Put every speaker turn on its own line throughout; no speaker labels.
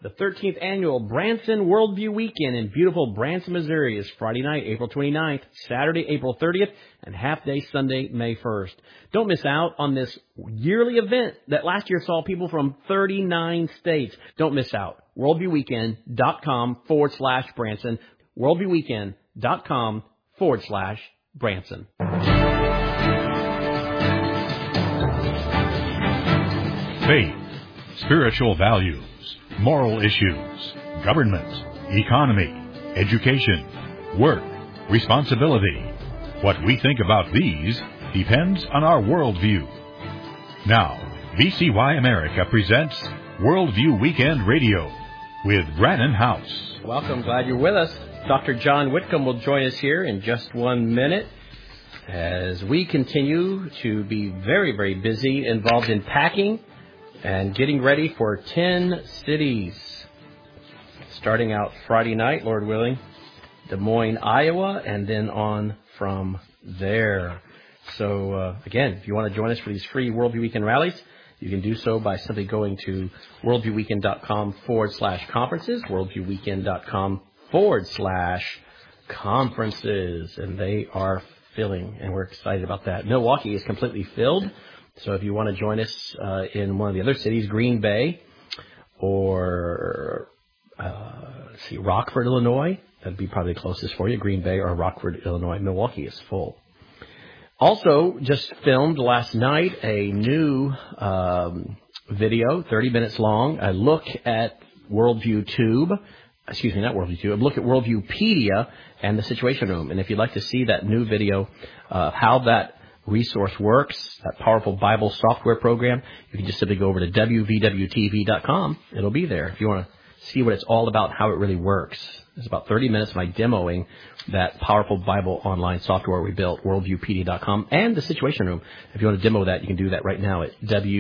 The 13th annual Branson Worldview Weekend in beautiful Branson, Missouri is Friday night, April 29th, Saturday, April 30th, and half-day Sunday, May 1st. Don't miss out on this yearly event that last year saw people from 39 states. Don't miss out. WorldviewWeekend.com/Branson. WorldviewWeekend.com/Branson.
Faith, spiritual values, moral issues, government, economy, education, work, responsibility. What we think about these depends on our worldview. Now, VCY America presents Worldview Weekend Radio with Brannon House.
Welcome. Glad you're with us. Dr. John Whitcomb will join us here in just 1 minute as we continue to be very, very busy, involved in packing and getting ready for 10 cities. Starting out Friday night, Lord willing, Des Moines, Iowa, and then on from there. So, again, if you want to join us for these free Worldview Weekend rallies, you can do so by simply going to worldviewweekend.com/conferences, worldviewweekend.com/conferences, and they are filling, and we're excited about that. Milwaukee is completely filled. So if you want to join us in one of the other cities, Green Bay or Rockford, Illinois, that'd be probably the closest for you, Green Bay or Rockford, Illinois. Milwaukee is full. Also, just filmed last night a new video, 30 minutes long, a look at Worldview Tube. Excuse me, not Worldview Tube. A look at Worldviewpedia and the Situation Room. And if you'd like to see that new video, how that resource works, that powerful Bible software program, you can just simply go over to wvwtv.com. It'll be there if you want to see what it's all about, how it really works. It's about 30 minutes of my demoing that powerful Bible online software we built, worldviewpedia.com, and the Situation Room. If you want to demo that, you can do that right now at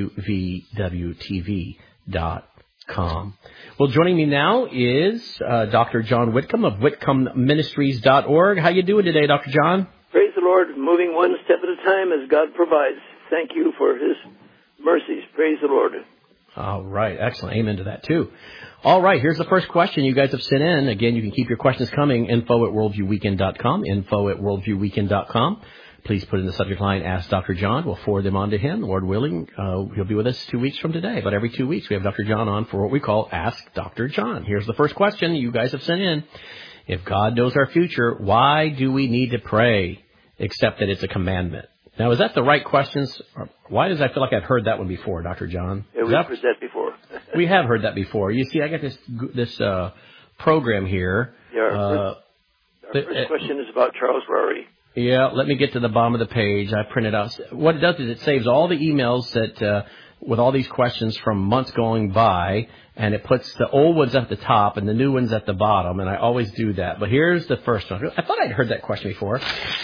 wvwtv.com. Well, joining me now is Dr. John Whitcomb of whitcombministries.org. How you doing today, Dr. John?
Praise the Lord, moving one step at a time as God provides. Thank you for His mercies. Praise the Lord.
All right, excellent. Amen to that, too. All right, here's the first question you guys have sent in. Again, you can keep your questions coming. info@worldviewweekend.com, info@worldviewweekend.com. Please put in the subject line, Ask Dr. John. We'll forward them on to him. Lord willing, he'll be with us 2 weeks from today. But every 2 weeks, we have Dr. John on for what we call Ask Dr. John. Here's the first question you guys have sent in. If God knows our future, why do we need to pray, except that it's a commandment? Now, is that the right questions? Why does I feel like I've heard that one before, Dr. John?
Yeah, we've heard that before.
We have heard that before. You see, I got this program here.
Yeah, our first question is about Charles Rowry.
Yeah, let me get to the bottom of the page. I printed out. What it does is it saves all the emails that with all these questions from months going by, and it puts the old ones at the top and the new ones at the bottom, and I always do that. But here's the first one. I thought I'd heard that question before.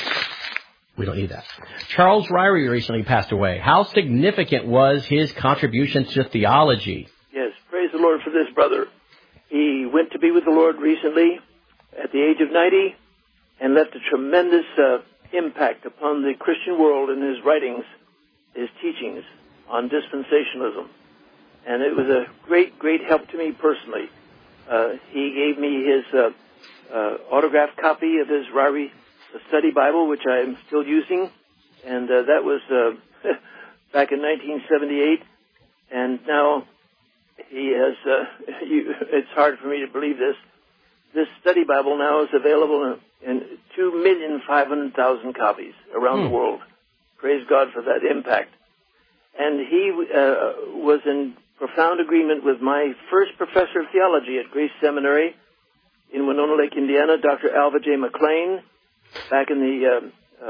We don't need that. Charles Rowry recently passed away. How significant was his contribution to theology?
Yes, praise the Lord for this, brother. He went to be with the Lord recently at the age of 90 and left a tremendous impact upon the Christian world in his writings, his teachings on dispensationalism. And it was a great, great help to me personally. He gave me his autographed copy of his Rowry Study Bible, which I am still using, and that was back in 1978. And now he has, it's hard for me to believe this. This study Bible now is available in 2,500,000 copies around the world. Praise God for that impact. And he was in profound agreement with my first professor of theology at Grace Seminary in Winona Lake, Indiana, Dr. Alva J. McLean, back in the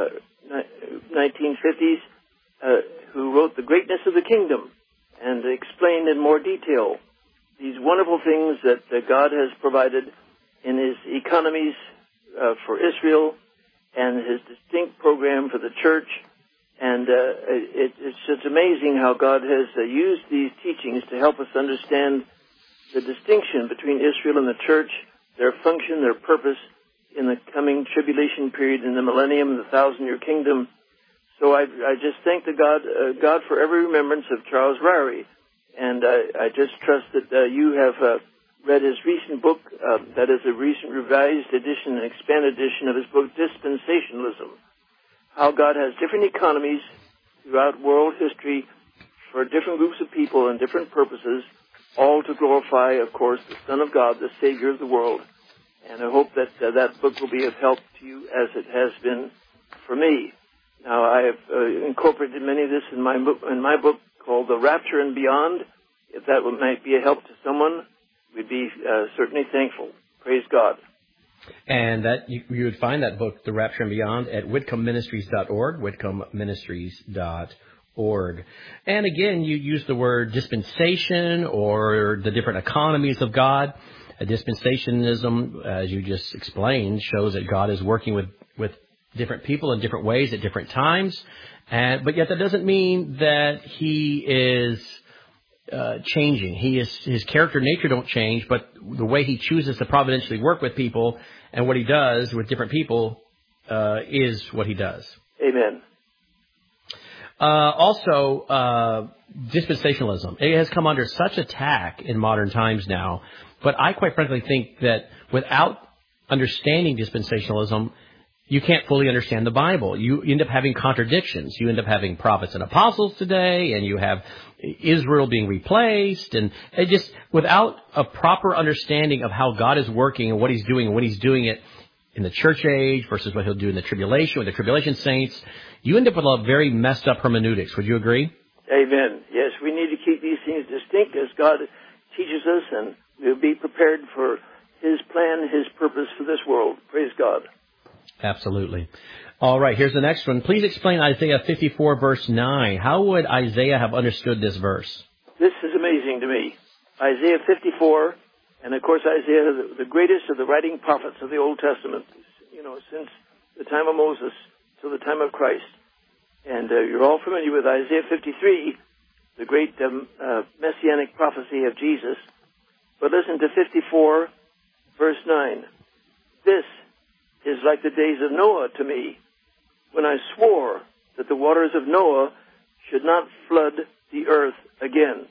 1950s, who wrote The Greatness of the Kingdom and explained in more detail these wonderful things that God has provided in His economies for Israel and His distinct program for the church. And it's just amazing how God has used these teachings to help us understand the distinction between Israel and the church, their function, their purpose in the coming tribulation period, in the millennium, the 1,000-year kingdom. So I just thank the God for every remembrance of Charles Rowry. And I just trust that you have read his recent book, that is a recent revised edition and expanded edition of his book, Dispensationalism, how God has different economies throughout world history for different groups of people and different purposes, all to glorify, of course, the Son of God, the Savior of the world. And I hope that that book will be of help to you as it has been for me. Now, I have incorporated many of this in my book called The Rapture and Beyond. If that might be a help to someone, we'd be certainly thankful. Praise God.
And that you would find that book, The Rapture and Beyond, at whitcombministries.org, whitcombministries.org. And again, you use the word dispensation or the different economies of God. Dispensationalism, as you just explained, shows that God is working with different people in different ways at different times. But yet that doesn't mean that he is changing. His character and nature don't change, but the way he chooses to providentially work with people and what he does with different people is what he does.
Amen.
Also, dispensationalism. It has come under such attack in modern times now, but I quite frankly think that without understanding dispensationalism, you can't fully understand the Bible. You end up having contradictions. You end up having prophets and apostles today, and you have Israel being replaced, and it just, without a proper understanding of how God is working and what he's doing it in the church age versus what he'll do in the tribulation with the tribulation saints, you end up with a very messed up hermeneutics. Would you agree?
Amen. Yes, we need to keep these things distinct as God teaches us, and we'll be prepared for his plan, his purpose for this world. Praise God.
Absolutely. All right, here's the next one. Please explain Isaiah 54, verse 9. How would Isaiah have understood this verse?
This is amazing to me. Isaiah 54, and of course Isaiah, the greatest of the writing prophets of the Old Testament, since the time of Moses till the time of Christ. And you're all familiar with Isaiah 53, the great messianic prophecy of Jesus. But listen to 54, verse 9. This is like the days of Noah to me, when I swore that the waters of Noah should not flood the earth again.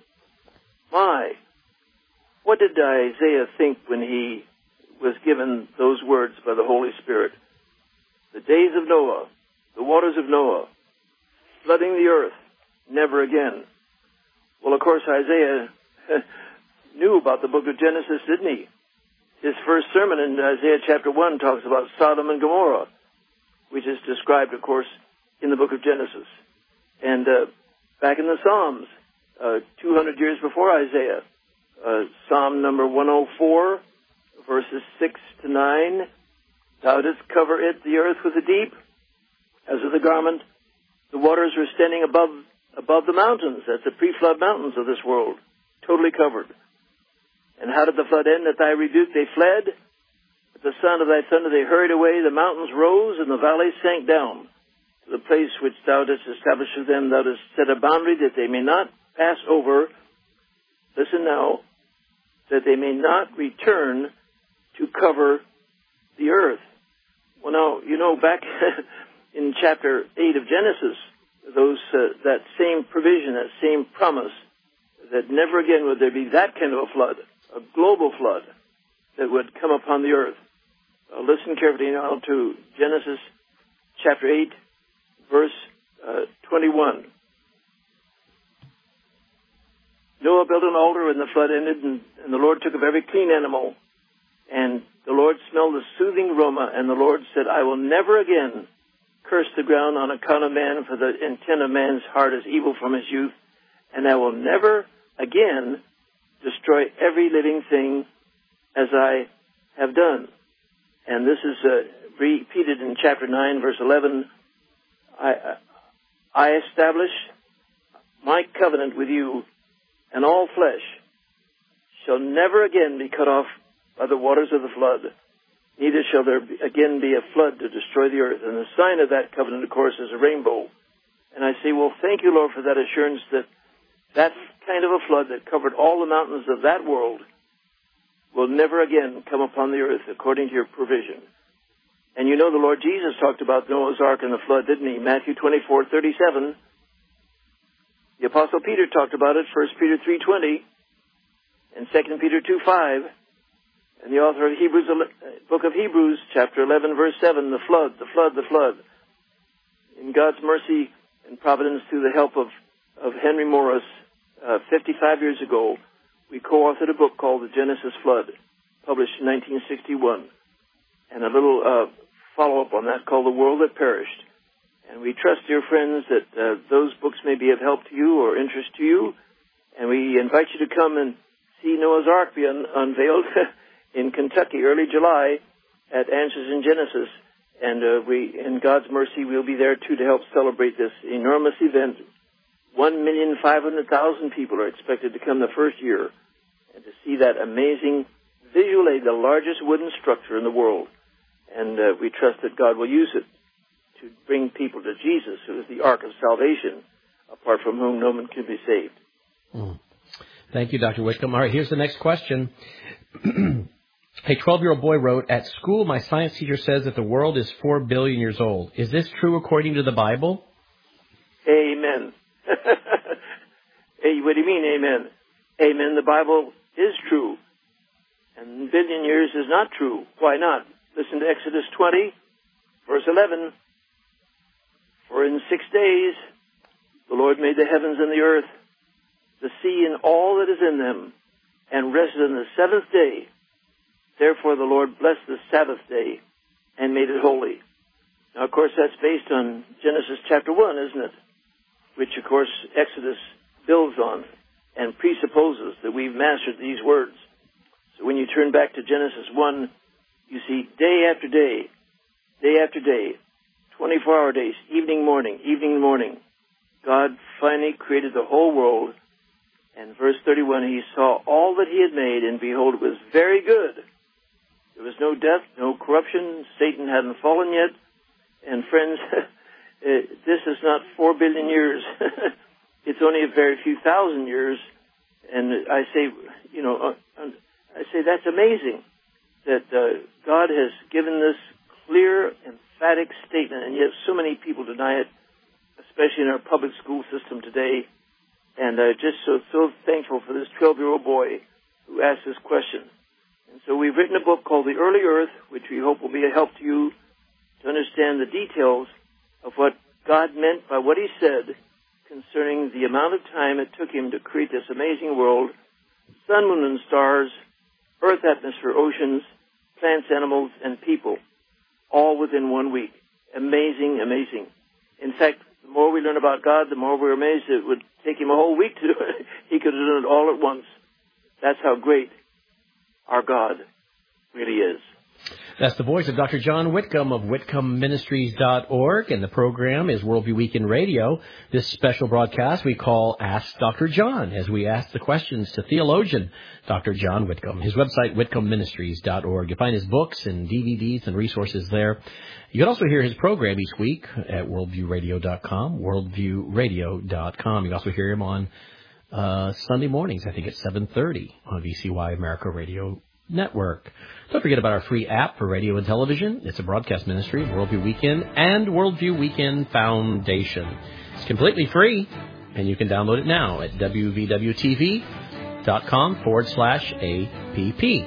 My, what did Isaiah think when he was given those words by the Holy Spirit? The days of Noah, the waters of Noah, flooding the earth, never again. Well, of course, Isaiah knew about the book of Genesis, didn't he? His first sermon in Isaiah chapter 1 talks about Sodom and Gomorrah, which is described, of course, in the book of Genesis. And back in the Psalms, 200 years before Isaiah, Psalm number 104, verses 6 to 9, thou didst cover it, the earth, with the deep, as with a garment. The waters were standing above the mountains. That's the pre-flood mountains of this world, totally covered. And how did the flood end? At thy rebuke they fled. At the sound of thy thunder they hurried away. The mountains rose, and the valleys sank down to the place which thou didst establish for them. Thou didst set a boundary that they may not pass over. Listen now, that they may not return to cover the earth. Well, now, back in chapter 8 of Genesis, that same provision, that same promise, that never again would there be that kind of a flood, a global flood that would come upon the earth. Listen carefully now to Genesis chapter 8, verse 21. Noah built an altar when the flood ended, and the Lord took of every clean animal, and the Lord smelled a soothing aroma, and the Lord said, I will never again curse the ground on account of man, for the intent of man's heart is evil from his youth, and I will never again destroy every living thing as I have done. And this is repeated in chapter 9, verse 11. I establish my covenant with you, and all flesh shall never again be cut off by the waters of the flood. Neither shall there again be a flood to destroy the earth. And the sign of that covenant, of course, is a rainbow. And I say, well, thank you, Lord, for that assurance that that kind of a flood that covered all the mountains of that world will never again come upon the earth according to your provision. And you know the Lord Jesus talked about Noah's Ark and the flood, didn't he? Matthew 24:37. The Apostle Peter talked about it, 1 Peter 3:20, and 2 Peter 2:5. And the author of book of Hebrews, chapter 11, verse 7, the flood, the flood, the flood. In God's mercy and providence, through the help of Henry Morris, 55 years ago, we co-authored a book called The Genesis Flood, published in 1961, and a little follow-up on that called The World That Perished. And we trust, dear friends, that those books may be of help to you or interest to you, and we invite you to come and see Noah's Ark be unveiled in Kentucky, early July, at Answers in Genesis. And in God's mercy, we'll be there, too, to help celebrate this enormous event. 1,500,000 people are expected to come the first year, and to see that amazing, visually the largest wooden structure in the world. And we trust that God will use it to bring people to Jesus, who is the Ark of Salvation, apart from whom no one can be saved.
Thank you, Dr. Whitcomb. All right, here's the next question. A 12-year-old boy wrote, "At school, my science teacher says that the world is 4 billion years old. Is this true according to the Bible?"
Amen. Hey, what do you mean, amen? Amen. The Bible is true. And billion years is not true. Why not? Listen to Exodus 20, verse 11. "For in 6 days the Lord made the heavens and the earth, the sea and all that is in them, and rested on the seventh day. Therefore the Lord blessed the Sabbath day and made it holy." Now, of course, that's based on Genesis chapter 1, isn't it? Which, of course, Exodus builds on and presupposes that we've mastered these words. So when you turn back to Genesis 1, you see day after day, 24-hour days, evening, morning. God finally created the whole world. And verse 31, "He saw all that he had made, and behold, it was very good." There was no death, no corruption. Satan hadn't fallen yet. And friends, this is not 4 billion years. It's only a very few thousand years. And I say, that's amazing that God has given this clear, emphatic statement, and yet so many people deny it, especially in our public school system today. And just so thankful for this 12-year-old boy who asked this question. And so we've written a book called The Early Earth, which we hope will be a help to you to understand the details of what God meant by what he said concerning the amount of time it took him to create this amazing world, sun, moon, and stars, earth, atmosphere, oceans, plants, animals, and people, all within 1 week. Amazing, amazing. In fact, the more we learn about God, the more we're amazed it would take him a whole week to do it. He could have done it all at once. That's how great our God really is.
That's the voice of Dr. John Whitcomb of WhitcombMinistries.org, and the program is Worldview Weekend Radio. This special broadcast we call Ask Dr. John, as we ask the questions to theologian Dr. John Whitcomb. His website, WhitcombMinistries.org. You'll find his books and DVDs and resources there. You can also hear his program each week at WorldviewRadio.com, WorldviewRadio.com. You can also hear him on Sunday mornings, I think at 7:30 on VCY America Radio Network. Don't forget about our free app for radio and television. It's a broadcast ministry of Worldview Weekend and Worldview Weekend Foundation. It's completely free, and you can download it now at wvwtv.com/app.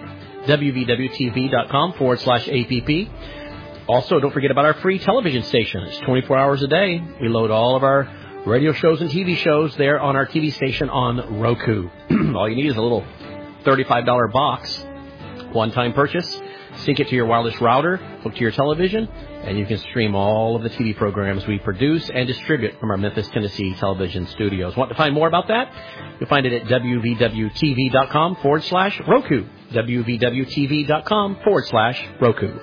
wvwtv.com/app. Also, don't forget about our free television station. It's 24 hours a day. We load all of our radio shows and TV shows there on our TV station on Roku. All you need is a little $35 box. One-time purchase, sync it to your wireless router, hook to your television, and you can stream all of the TV programs we produce and distribute from our Memphis, Tennessee television studios. Want to find more about that? You'll find it at wvwtv.com/Roku. wvwtv.com/Roku.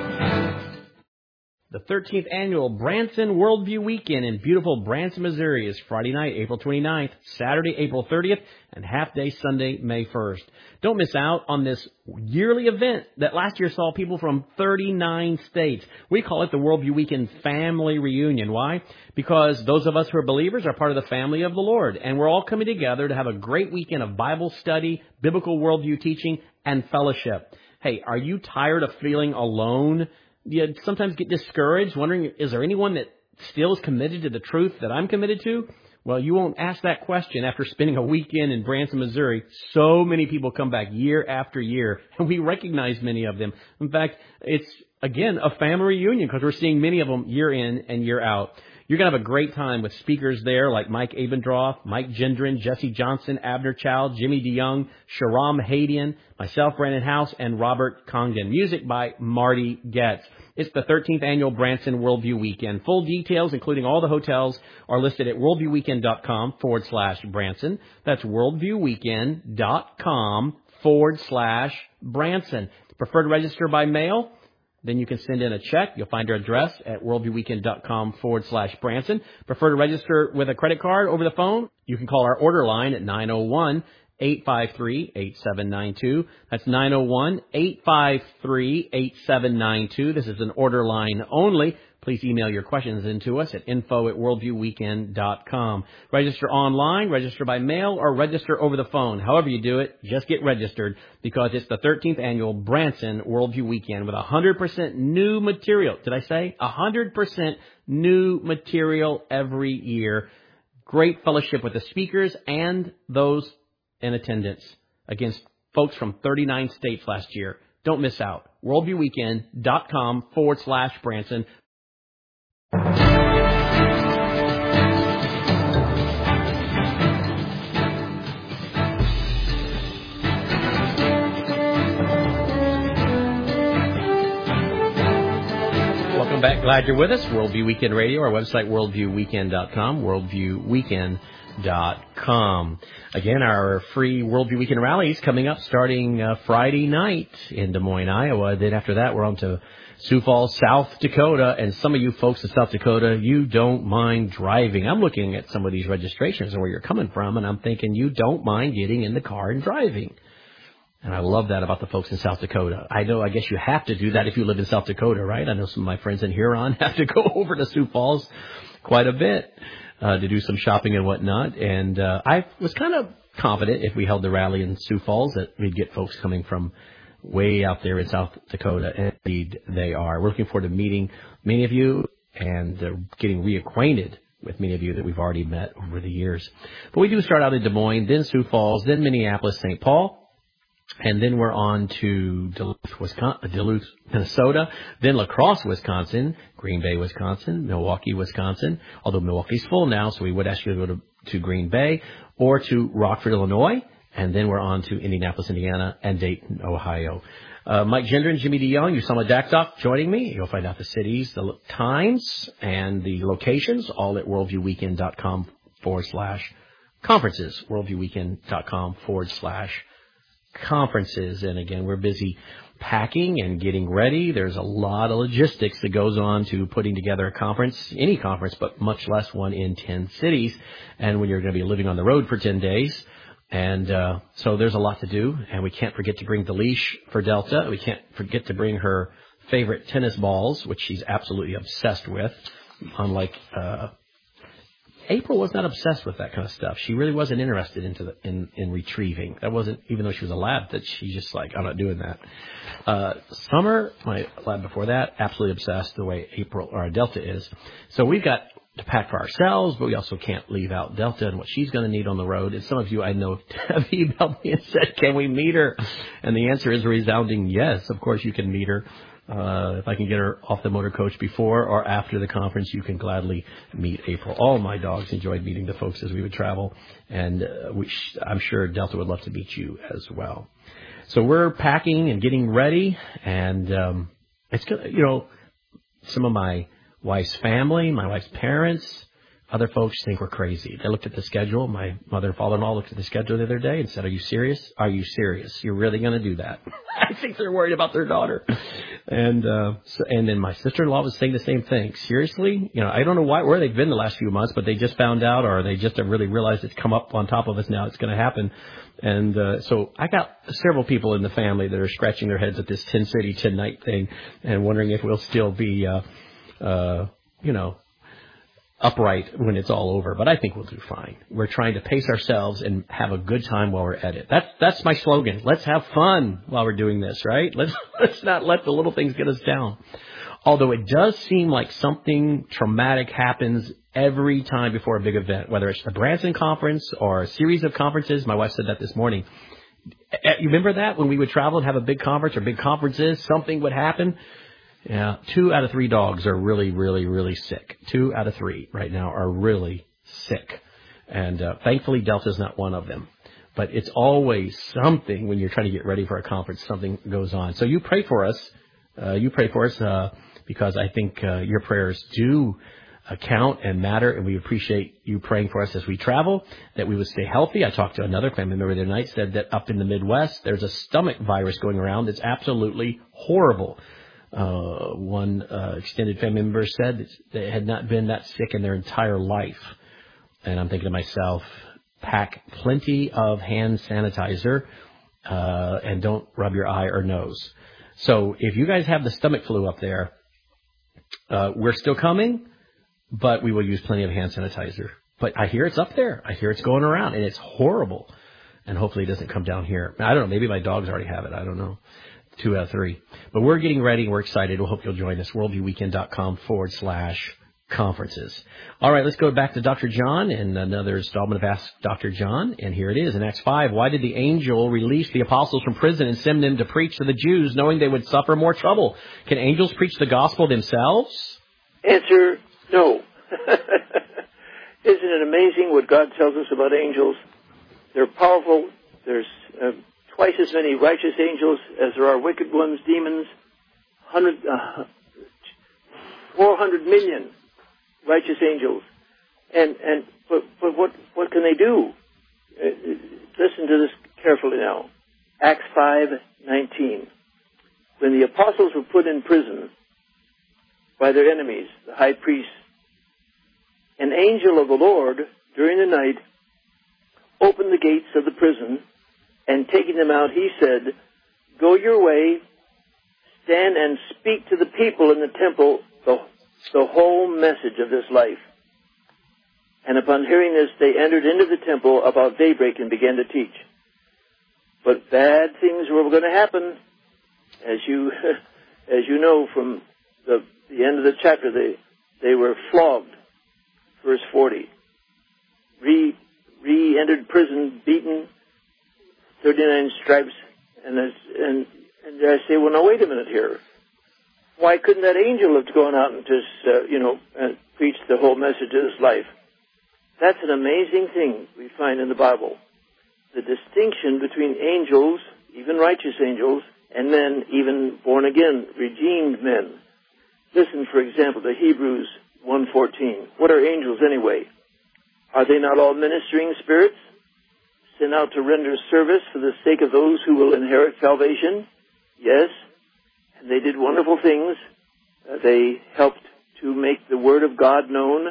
The 13th annual Branson Worldview Weekend in beautiful Branson, Missouri is Friday night, April 29th, Saturday, April 30th, and half-day Sunday, May 1st. Don't miss out on this yearly event that last year saw people from 39 states. We call it the Worldview Weekend Family Reunion. Why? Because those of us who are believers are part of the family of the Lord, and we're all coming together to have a great weekend of Bible study, biblical worldview teaching, and fellowship. Hey, are you tired of feeling alone? You sometimes get discouraged, wondering, is there anyone that still is committed to the truth that I'm committed to? Well, you won't ask that question after spending a weekend in Branson, Missouri. So many people come back year after year, and we recognize many of them. In fact, it's, again, a family reunion because we're seeing many of them year in and year out. You're going to have a great time with speakers there like Mike Abendroth, Mike Gendron, Jesse Johnson, Abner Child, Jimmy DeYoung, Sharam Hadian, myself, Brandon House, and Robert Congdon. Music by Marty Getz. It's the 13th annual Branson Worldview Weekend. Full details, including all the hotels, are listed at worldviewweekend.com/Branson. That's worldviewweekend.com/Branson. Prefer to register by mail? Then you can send in a check. You'll find our address at worldviewweekend.com/Branson. Prefer to register with a credit card over the phone? You can call our order line at 901-853-8792. That's 901-853-8792. This is an order line only. Please email your questions into us at info@worldviewweekend.com. Register online, register by mail, or register over the phone. However you do it, just get registered because it's the 13th annual Branson Worldview Weekend with 100% new material. Did I say 100% new material every year? Great fellowship with the speakers and those in attendance against folks from 39 states last year. Don't miss out. worldviewweekend.com/Branson. Welcome back. Glad you're with us. Worldview Weekend Radio, our website, worldviewweekend.com, worldviewweekend.com. Again, our free Worldview Weekend rally is coming up starting Friday night in Des Moines, Iowa. Then after that, we're on to Sioux Falls, South Dakota. And some of you folks in South Dakota, you don't mind driving. I'm looking at some of these registrations and where you're coming from, and I'm thinking you don't mind getting in the car and driving. And I love that about the folks in South Dakota. I guess you have to do that if you live in South Dakota, right? I know some of my friends in Huron have to go over to Sioux Falls quite a bit to do some shopping and whatnot. And I was kind of confident if we held the rally in Sioux Falls that we'd get folks coming from way out there in South Dakota. And indeed, they are. We're looking forward to meeting many of you and getting reacquainted with many of you that we've already met over the years. But we do start out in Des Moines, then Sioux Falls, then Minneapolis, St. Paul. And then we're on to Duluth, Minnesota, then La Crosse, Wisconsin, Green Bay, Wisconsin, Milwaukee, Wisconsin, although Milwaukee's full now, so we would ask you to go to Green Bay, or to Rockford, Illinois, and then we're on to Indianapolis, Indiana, and Dayton, Ohio. Mike Gendron, Jimmy DeYoung, Usama Dakdock joining me. You'll find out the cities, the times, and the locations, all at worldviewweekend.com/conferences, worldviewweekend.com/conferences. And again, we're busy packing and getting ready. There's a lot of logistics that goes on to putting together a conference, any conference, but much less one in 10 cities. And when you're going to be living on the road for 10 days. And so there's a lot to do. And we can't forget to bring the leash for Delta. We can't forget to bring her favorite tennis balls, which she's absolutely obsessed with, unlike April was not obsessed with that kind of stuff. She really wasn't interested in retrieving. That wasn't, even though she was a lab, that she just like, I'm not doing that. Summer, my lab before that, absolutely obsessed the way April or Delta is. So we've got to pack for ourselves, but we also can't leave out Delta and what she's going to need on the road. And some of you I know have emailed me and said, can we meet her? And the answer is a resounding yes. Of course you can meet her. If I can get her off the motor coach before or after the conference, you can gladly meet April. All my dogs enjoyed meeting the folks as we would travel, and I'm sure Delta would love to meet you as well. So we're packing and getting ready, and it's good. You know, some of my wife's family, my wife's parents, other folks think we're crazy. They looked at the schedule. My mother and father-in-law looked at the schedule the other day and said, are you serious? Are you serious? You're really going to do that? I think they're worried about their daughter. And then my sister-in-law was saying the same thing. Seriously? You know, I don't know where they've been the last few months, but they just found out, or they just have really realized it's come up on top of us now. It's going to happen. And so I got several people in the family that are scratching their heads at this 10-city, 10-night thing and wondering if we'll still be, upright when it's all over, but I think we'll do fine. We're trying to pace ourselves and have a good time while we're at it. That's my slogan. Let's have fun while we're doing this, right? Let's not let the little things get us down. Although it does seem like something traumatic happens every time before a big event, whether it's the Branson conference or a series of conferences. My wife said that this morning. You remember that when we would travel and have a big conference or big conferences, something would happen? Yeah, 2 out of 3 dogs are really, really, really sick. 2 out of 3 right now are really sick. And thankfully, Delta's not one of them. But it's always something when you're trying to get ready for a conference, something goes on. So you pray for us. Because I think your prayers do count and matter, and we appreciate you praying for us as we travel, that we would stay healthy. I talked to another family member the other night, said that up in the Midwest, there's a stomach virus going around that's absolutely horrible. One extended family member said that they had not been that sick in their entire life. And I'm thinking to myself, pack plenty of hand sanitizer and don't rub your eye or nose. So if you guys have the stomach flu up there, we're still coming, but we will use plenty of hand sanitizer. But I hear it's up there. I hear it's going around, and it's horrible. And hopefully it doesn't come down here. I don't know. Maybe my dogs already have it. I don't know. 2 out of 3. But we're getting ready. We're excited. We hope you'll join us. worldviewweekend.com/conferences. All right, let's go back to Dr. John and another installment of Ask Dr. John. And here it is in Acts 5. Why did the angel release the apostles from prison and send them to preach to the Jews, knowing they would suffer more trouble? Can angels preach the gospel themselves?
Answer, no. Isn't it amazing what God tells us about angels? They're powerful. There's twice as many righteous angels as there are wicked ones, demons. 400 million righteous angels. But what can they do? Listen to this carefully now. Acts 5:19. When the apostles were put in prison by their enemies, the high priest, an angel of the Lord during the night opened the gates of the prison, and taking them out, he said, "Go your way, stand and speak to the people in the temple the whole message of this life." And upon hearing this, they entered into the temple about daybreak and began to teach. But bad things were going to happen. As you know from the end of the chapter, they were flogged. Verse 40. Re-entered prison, beaten, 39 stripes. And I say, well, now wait a minute here. Why couldn't that angel have gone out and just, preached the whole message of this life? That's an amazing thing we find in the Bible. The distinction between angels, even righteous angels, and men, even born-again, redeemed men. Listen, for example, to Hebrews 1:14. What are angels anyway? Are they not all ministering spirits, sent out to render service for the sake of those who will inherit salvation? Yes. And they did wonderful things. They helped to make the Word of God known.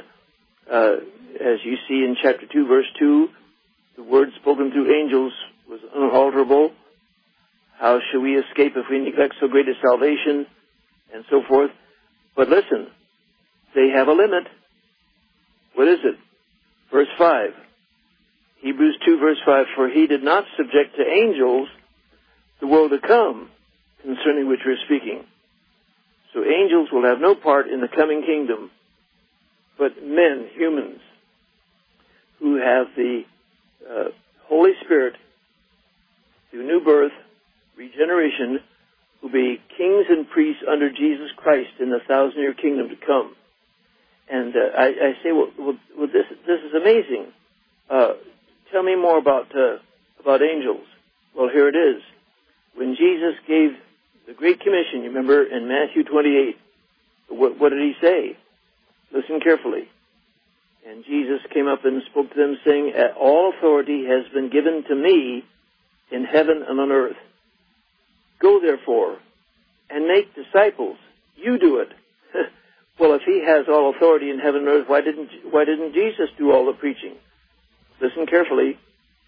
As you see in chapter 2, verse 2, the word spoken through angels was unalterable. How shall we escape if we neglect so great a salvation? And so forth. But listen, they have a limit. What is it? Verse 5. Hebrews 2, verse 5, "For he did not subject to angels the world to come, concerning which we're speaking." So angels will have no part in the coming kingdom, but men, humans, who have the Holy Spirit through new birth, regeneration, will be kings and priests under Jesus Christ in the 1,000-year kingdom to come. And I say, well, this is amazing. Tell me more about angels. Well, here it is. When Jesus gave the Great Commission, you remember in Matthew 28, what did he say? Listen carefully. And Jesus came up and spoke to them, saying, "All authority has been given to me in heaven and on earth. Go, therefore, and make disciples." You do it. Well, if he has all authority in heaven and earth, why didn't Jesus do all the preaching? Listen carefully.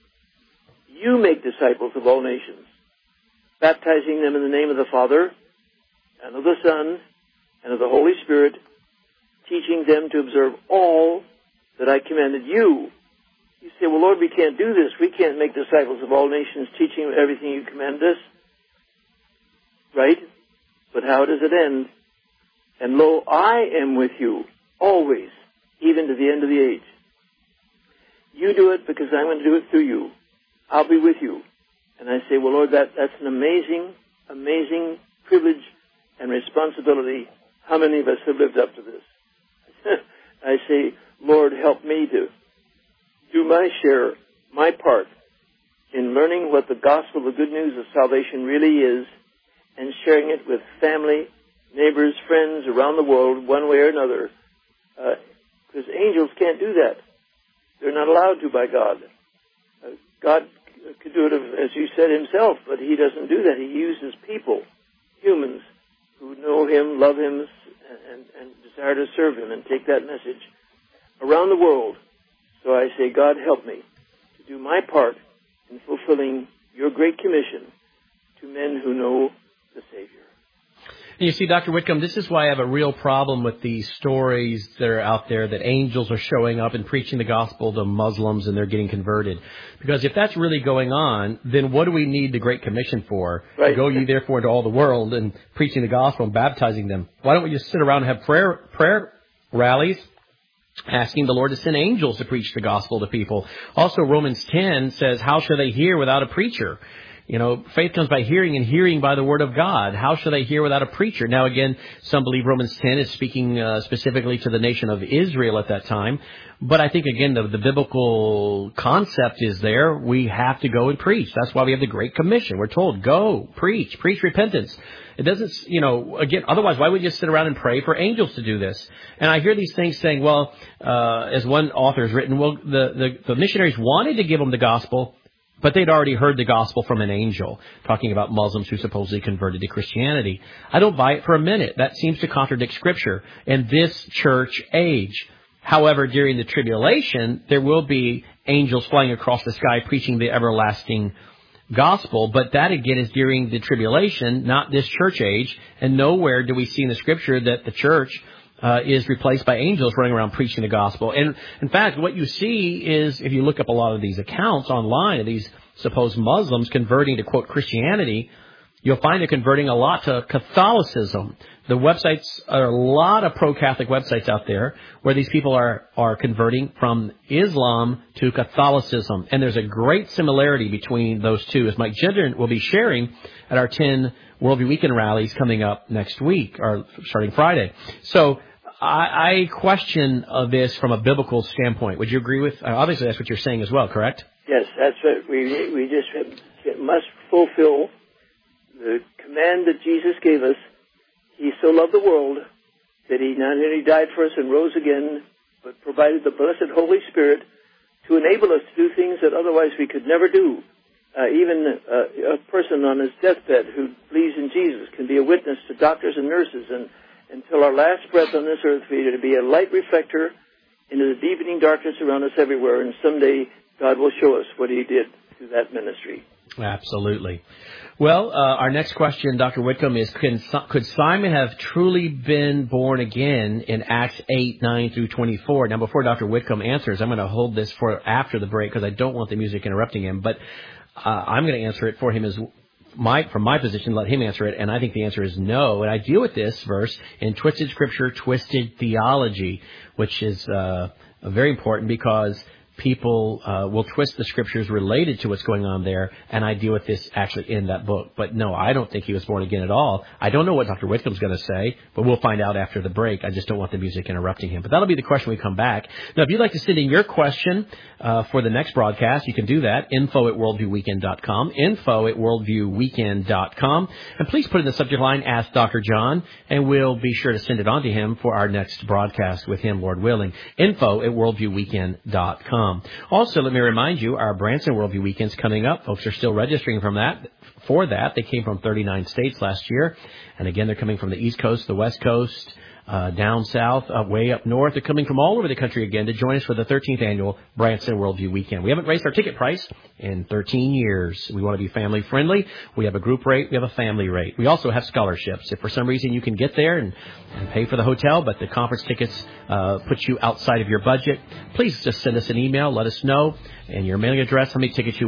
You make disciples of all nations, baptizing them in the name of the Father, and of the Son, and of the Holy Spirit, teaching them to observe all that I commanded you. You say, well, Lord, we can't do this. We can't make disciples of all nations, teaching them everything you command us. Right? But how does it end? And lo, I am with you always, even to the end of the age. You do it because I'm going to do it through you. I'll be with you. And I say, well, Lord, that's an amazing, amazing privilege and responsibility. How many of us have lived up to this? I say, Lord, help me to do my share, my part, in learning what the gospel, the good news of salvation really is, and sharing it with family, neighbors, friends around the world, one way or another. Because angels can't do that. They're not allowed to by God. God could do it, as you said, himself, but he doesn't do that. He uses people, humans, who know him, love him, and desire to serve him and take that message around the world. So I say, God, help me to do my part in fulfilling your great commission to men who know the Savior.
And you see, Dr. Whitcomb, this is why I have a real problem with these stories that are out there that angels are showing up and preaching the gospel to Muslims and they're getting converted. Because if that's really going on, then what do we need the Great Commission for?
Right.
Go ye therefore into all the world and preaching the gospel and baptizing them. Why don't we just sit around and have prayer rallies asking the Lord to send angels to preach the gospel to people? Also, Romans 10 says, how shall they hear without a preacher? You know, faith comes by hearing and hearing by the word of God. How shall they hear without a preacher? Now, again, some believe Romans 10 is speaking specifically to the nation of Israel at that time. But I think, again, the biblical concept is there. We have to go and preach. That's why we have the Great Commission. We're told, go, preach repentance. It doesn't, again, otherwise, why would you just sit around and pray for angels to do this? And I hear these things saying, well, as one author has written, well, the missionaries wanted to give them the gospel, but they'd already heard the gospel from an angel, talking about Muslims who supposedly converted to Christianity. I don't buy it for a minute. That seems to contradict Scripture in this church age. However, during the tribulation, there will be angels flying across the sky preaching the everlasting gospel. But that, again, is during the tribulation, not this church age. And nowhere do we see in the Scripture that the church is replaced by angels running around preaching the gospel. And in fact, what you see is, if you look up a lot of these accounts online of these supposed Muslims converting to, quote, Christianity, you'll find they're converting a lot to Catholicism. The websites are a lot of pro-Catholic websites out there where these people are converting from Islam to Catholicism. And there's a great similarity between those two, as Mike Gendron will be sharing at our 10 Worldview Weekend rallies coming up next week, or starting Friday. So I question this from a biblical standpoint. Would you agree with? Obviously, that's what you're saying as well, correct?
Yes, that's what we just must fulfill the command that Jesus gave us. He so loved the world that he not only died for us and rose again, but provided the blessed Holy Spirit to enable us to do things that otherwise we could never do. Even a person on his deathbed who believes in Jesus can be a witness to doctors and nurses, and until our last breath on this earth, we are to be a light reflector into the deepening darkness around us everywhere, and someday God will show us what he did through that ministry.
Absolutely. Well, our next question, Dr. Whitcomb, is could Simon have truly been born again in Acts 8, 9 through 24? Now, before Dr. Whitcomb answers, I'm going to hold this for after the break because I don't want the music interrupting him, but I'm going to answer it for him from my position, let him answer it, and I think the answer is no. And I deal with this verse in Twisted Scripture, Twisted Theology, which is very important because people will twist the Scriptures related to what's going on there, and I deal with this actually in that book. But no, I don't think he was born again at all. I don't know what Dr. Whitcomb's going to say, but we'll find out after the break. I just don't want the music interrupting him. But that'll be the question when we come back. Now, if you'd like to send in your question for the next broadcast, you can do that, info@worldviewweekend.com, info@worldviewweekend.com. And please put in the subject line, Ask Dr. John, and we'll be sure to send it on to him for our next broadcast with him, Lord willing, info@worldviewweekend.com. Also, let me remind you, our Branson Worldview Weekend's coming up. Folks are still registering for that. They came from 39 states last year. And again, they're coming from the East Coast, the West Coast, down south, way up north. They're coming from all over the country again to join us for the 13th annual Branson Worldview Weekend. We haven't raised our ticket price in 13 years. We want to be family friendly. We have a group rate. We have a family rate. We also have scholarships. If for some reason you can get there and pay for the hotel, but the conference tickets put you outside of your budget, please just send us an email. Let us know and your mailing address, how many tickets you want,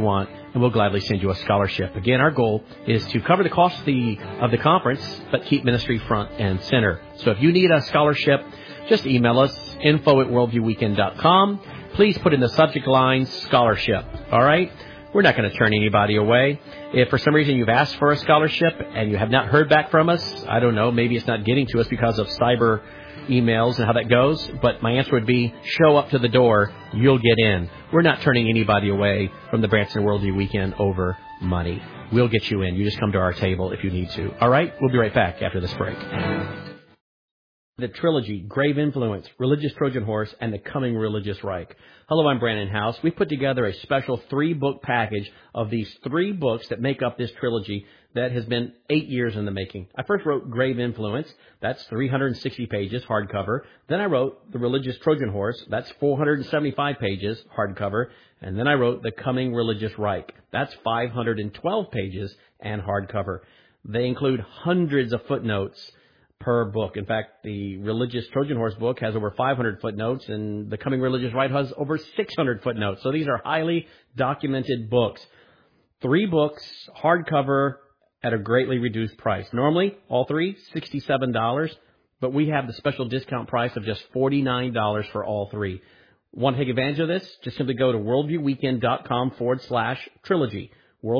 and we'll gladly send you a scholarship. Again, our goal is to cover the cost of the conference, but keep ministry front and center. So if you need a scholarship, just email us, info@worldviewweekend.com. Please put in the subject line, scholarship. All right? We're not going to turn anybody away. If for some reason you've asked for a scholarship and you have not heard back from us, I don't know, maybe it's not getting to us because of cyber emails and how that goes, but my answer would be show up to the door, you'll get in. We're not turning anybody away from the Branson Worldview Weekend over money. We'll get you in. You just come to our table if you need to. All right? We'll be right back after this break. The trilogy, Grave Influence, Religious Trojan Horse, and The Coming Religious Reich. Hello, I'm Brandon House. We put together a special 3-book package of these 3 books that make up this trilogy that has been 8 years in the making. I first wrote Grave Influence. That's 360 pages, hardcover. Then I wrote The Religious Trojan Horse. That's 475 pages, hardcover. And then I wrote The Coming Religious Reich. That's 512 pages and hardcover. They include hundreds of footnotes per book. In fact, the Religious Trojan Horse book has over 500 footnotes, and The Coming Religious Reich has over 600 footnotes. So these are highly documented books. 3 books, hardcover, at a greatly reduced price. Normally, all 3, $67, but we have the special discount price of just $49 for all 3. Want to take advantage of this? Just simply go to worldviewweekend.com/trilogy.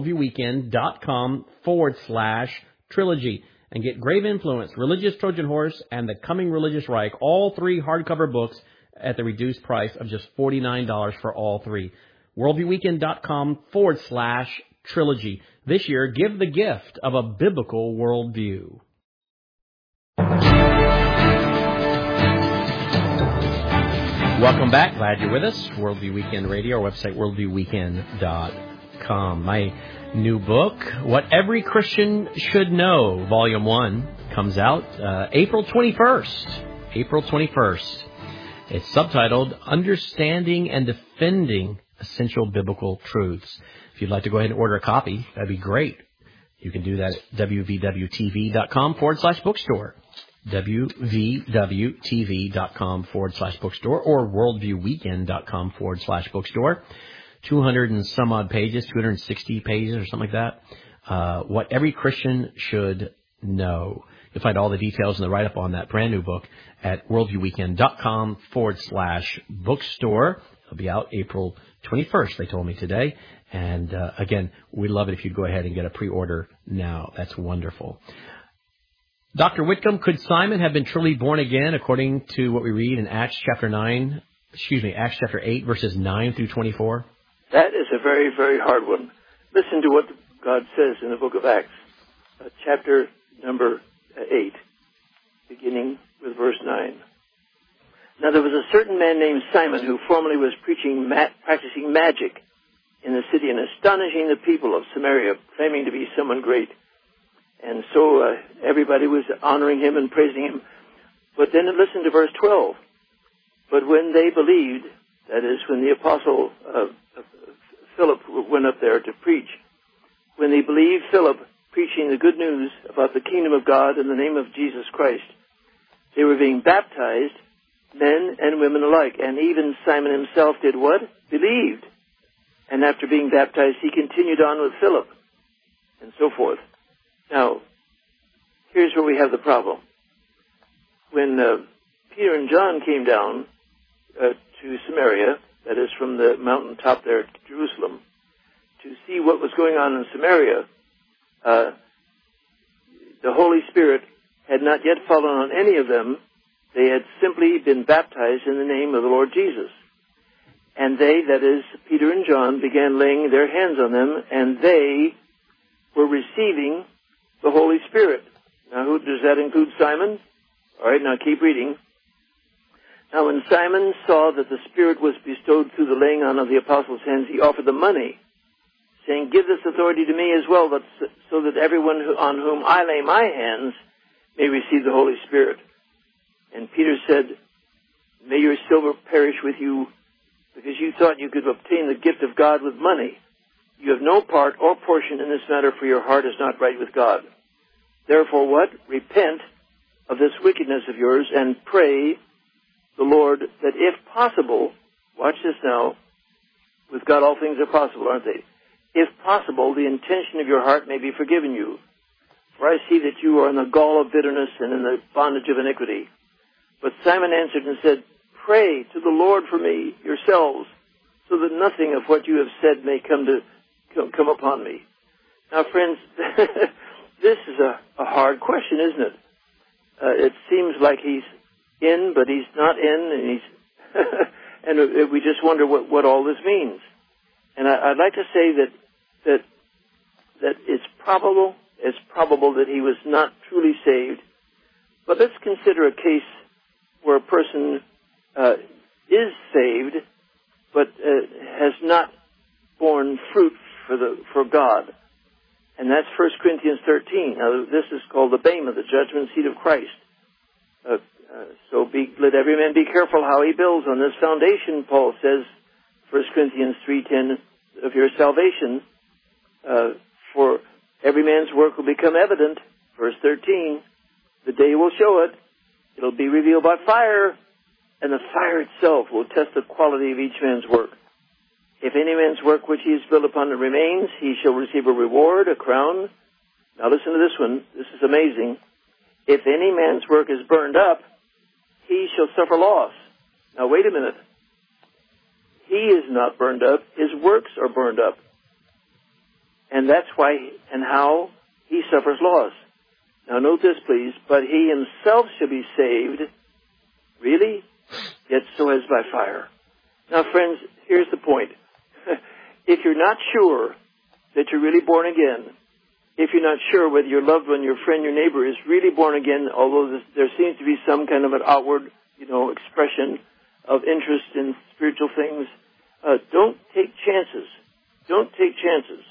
worldviewweekend.com/trilogy. And get Grave Influence, Religious Trojan Horse, and The Coming Religious Reich, all 3 hardcover books at the reduced price of just $49 for all 3. worldviewweekend.com/trilogy. This year, give the gift of a biblical worldview. Welcome back. Glad you're with us. Worldview Weekend Radio, our website, worldviewweekend.com. My new book, What Every Christian Should Know, Volume 1, comes out April 21st. April 21st. It's subtitled, Understanding and Defending Essential Biblical Truths. If you'd like to go ahead and order a copy, that'd be great. You can do that at wvwtv.com/bookstore. wvwtv.com/bookstore or worldviewweekend.com/bookstore. 200 and some odd pages, 260 pages or something like that. What Every Christian Should Know. You'll find all the details in the write-up on that brand new book at worldviewweekend.com/bookstore. It'll be out April 21st, they told me today. And again, we'd love it if you'd go ahead and get a pre-order now. That's wonderful. Dr. Whitcomb, could Simon have been truly born again according to what we read in Acts chapter 8, verses 9 through 24?
That is a very, very hard one. Listen to what God says in the book of Acts, chapter number 8, beginning with verse 9. Now there was a certain man named Simon who formerly was practicing magic in the city and astonishing the people of Samaria, claiming to be someone great. And so everybody was honoring him and praising him. But then listen to verse 12. But when they believed, that is, when the apostle Philip went up there to preach, when they believed Philip preaching the good news about the kingdom of God in the name of Jesus Christ, they were being baptized, men and women alike. And even Simon himself did what? Believed. And after being baptized, he continued on with Philip, and so forth. Now, here's where we have the problem. When Peter and John came down to Samaria, that is from the mountaintop there to Jerusalem, to see what was going on in Samaria, the Holy Spirit had not yet fallen on any of them. They had simply been baptized in the name of the Lord Jesus. And they, that is, Peter and John, began laying their hands on them, and they were receiving the Holy Spirit. Now, who does that include? Simon? All right, now keep reading. Now, when Simon saw that the Spirit was bestowed through the laying on of the apostles' hands, he offered them money, saying, "Give this authority to me as well, so that everyone on whom I lay my hands may receive the Holy Spirit." And Peter said, "May your silver perish with you, because you thought you could obtain the gift of God with money. You have no part or portion in this matter, for your heart is not right with God. Therefore what? Repent of this wickedness of yours and pray the Lord that if possible," watch this now, with God all things are possible, aren't they? if possible, the intention of your heart may be forgiven you. For I see that you are in the gall of bitterness and in the bondage of iniquity. But Simon answered and said, Pray to the Lord for me yourselves, so that nothing of what you have said may come upon me. Now, friends, this is a hard question, isn't it? It seems like he's in, but he's not in, and he's and we just wonder what all this means. And I'd like to say that it's probable that he was not truly saved. But let's consider a case where a person is saved, but has not borne fruit for God. And that's 1 Corinthians 13. Now, this is called the Bema, the judgment seat of Christ. So let every man be careful how he builds on this foundation, Paul says, 1 Corinthians 3:10, of your salvation. For every man's work will become evident, verse 13. The day will show it. It'll be revealed by fire, and the fire itself will test the quality of each man's work. If any man's work which he has built upon it remains, he shall receive a reward, a crown. Now listen to this one. This is amazing. If any man's work is burned up, he shall suffer loss. Now wait a minute. He is not burned up. His works are burned up. And that's why and how he suffers loss. Now note this, please. But he himself shall be saved. Really? Yet so as by fire. Now, friends, here's the point. If you're not sure that you're really born again, if you're not sure whether your loved one, your friend, your neighbor is really born again, although there seems to be some kind of an outward, expression of interest in spiritual things, don't take chances. Don't take chances.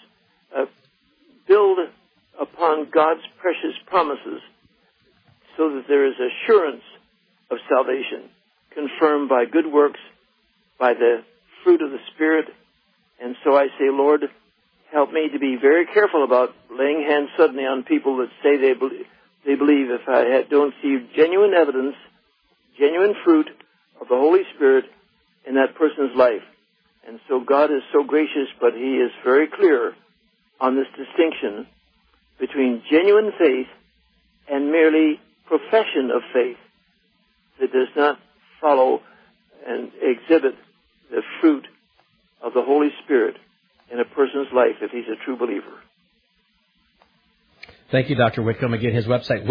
Build upon God's precious promises so that there is assurance of salvation, confirmed by good works, by the fruit of the Spirit. And so I say, Lord, help me to be very careful about laying hands suddenly on people that say they believe if I don't see genuine evidence, genuine fruit of the Holy Spirit in that person's life. And so God is so gracious, but he is very clear on this distinction between genuine faith and merely profession of faith that does not follow and exhibit the fruit of the Holy Spirit in a person's life if he's a true believer.
Thank you, Dr. Whitcomb. Again, his website,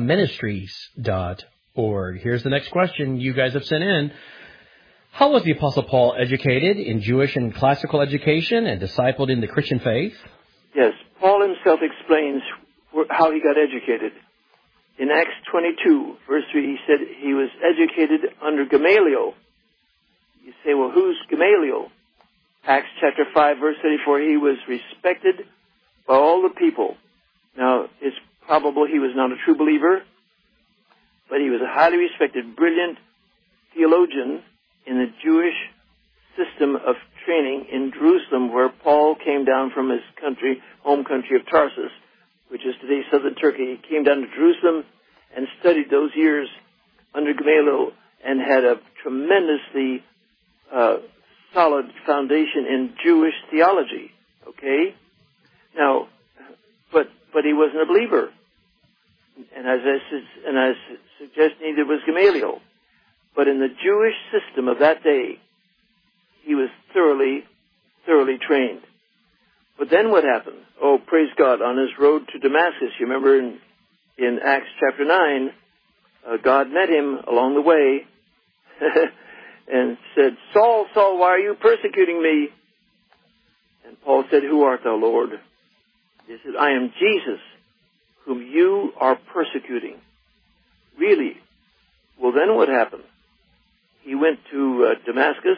whitcombministries.org. Here's the next question you guys have sent in. How was the Apostle Paul educated in Jewish and classical education and discipled in the Christian faith?
Yes, Paul himself explains how he got educated. In Acts 22, verse 3, he said he was educated under Gamaliel. You say, well, who's Gamaliel? Acts chapter 5, verse 34, he was respected by all the people. Now, it's probable he was not a true believer, but he was a highly respected, brilliant theologian in the Jewish system of training in Jerusalem, where Paul came down from his home country of Tarsus, which is today southern Turkey. He came down to Jerusalem and studied those years under Gamaliel and had a tremendously solid foundation in Jewish theology. Okay? Now, but he wasn't a believer. And as I suggest, neither was Gamaliel. But in the Jewish system of that day, he was thoroughly trained. But then what happened? Oh, praise God. On his road to Damascus, you remember in Acts chapter 9, God met him along the way and said, Saul, Saul, why are you persecuting me? And Paul said, Who art thou, Lord? He said, I am Jesus, whom you are persecuting. Really? Well, then what happened? He went to Damascus,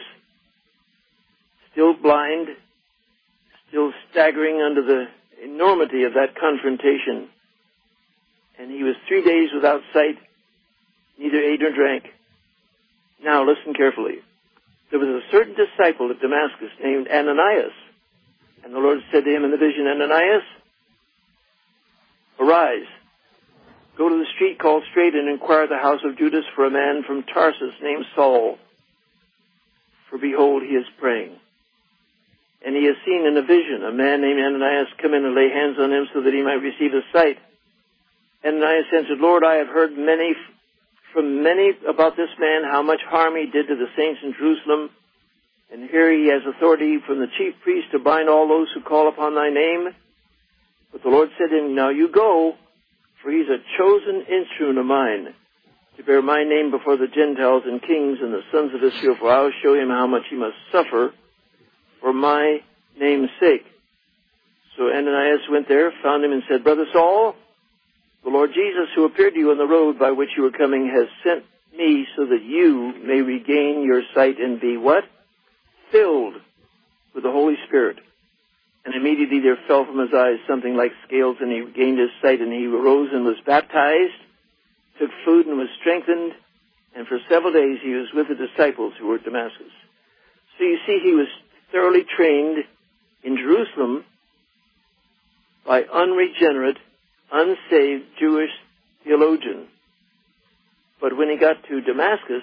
still blind, still staggering under the enormity of that confrontation. And he was 3 days without sight, neither ate nor drank. Now, listen carefully. There was a certain disciple at Damascus named Ananias. And the Lord said to him in the vision, Ananias, arise, go to the street called Straight and inquire at the house of Judas for a man from Tarsus named Saul. For behold, he is praying. And he has seen in a vision a man named Ananias come in and lay hands on him so that he might receive his sight. Ananias answered, Lord, I have heard from many about this man, how much harm he did to the saints in Jerusalem. And here he has authority from the chief priest to bind all those who call upon thy name. But the Lord said to him, now you go, for he's a chosen instrument of mine, to bear my name before the Gentiles and kings and the sons of Israel, for I will show him how much he must suffer for my name's sake. So Ananias went there, found him, and said, Brother Saul, the Lord Jesus, who appeared to you on the road by which you were coming, has sent me so that you may regain your sight and be what? Filled with the Holy Spirit. And immediately there fell from his eyes something like scales, and he regained his sight, and he arose and was baptized, took food and was strengthened, and for several days he was with the disciples who were at Damascus. So you see, he was thoroughly trained in Jerusalem by unregenerate, unsaved Jewish theologian. But when he got to Damascus,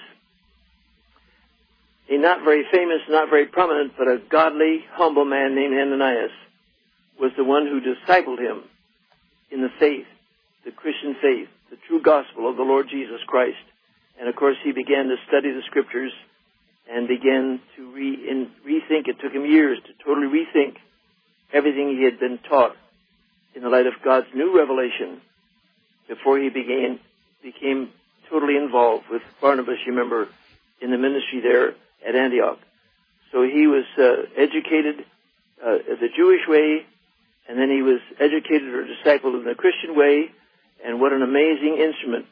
a not very famous, not very prominent, but a godly, humble man named Ananias was the one who discipled him in the faith, the Christian faith, the true gospel of the Lord Jesus Christ. And of course, he began to study the scriptures and began to rethink. It took him years to totally rethink everything he had been taught in the light of God's new revelation before he became totally involved with Barnabas, you remember, in the ministry there at Antioch. So he was educated the Jewish way, and then he was educated or discipled in the Christian way, and what an amazing instrument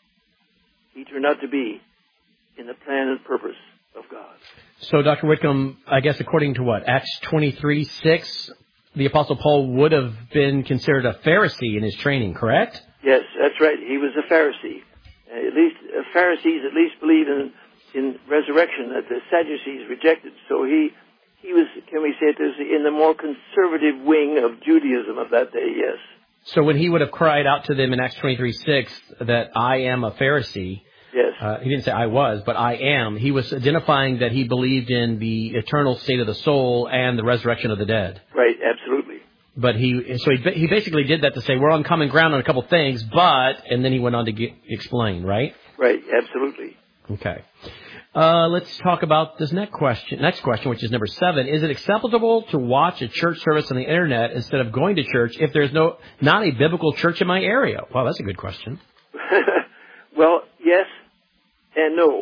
he turned out to be in the plan and purpose of God.
So, Dr. Whitcomb, I guess according to what? Acts 23:6, the Apostle Paul would have been considered a Pharisee in his training, correct?
Yes, that's right. He was a Pharisee. At least Pharisees at least believe in resurrection that the Sadducees rejected. So he was, can we say it this, in the more conservative wing of Judaism of that day, yes.
So when he would have cried out to them in Acts 23:6 that I am a Pharisee,
yes.
He didn't say I was, but I am. He was identifying that he believed in the eternal state of the soul and the resurrection of the dead.
Right, absolutely.
But he basically did that to say we're on common ground on a couple things, and then he went on to explain, right?
Right, absolutely.
Okay. Let's talk about this next question, which is number 7. Is it acceptable to watch a church service on the internet instead of going to church if there's not a biblical church in my area? Wow, that's a good question.
Well, yes and no.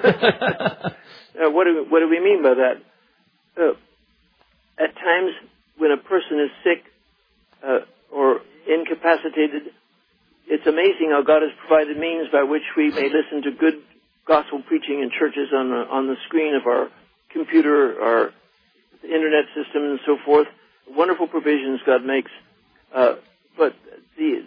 What do we mean by that? At times when a person is sick or incapacitated, it's amazing how God has provided means by which we may listen to good gospel preaching in churches on the screen of our computer, our internet system, and so forth. Wonderful provisions God makes. But the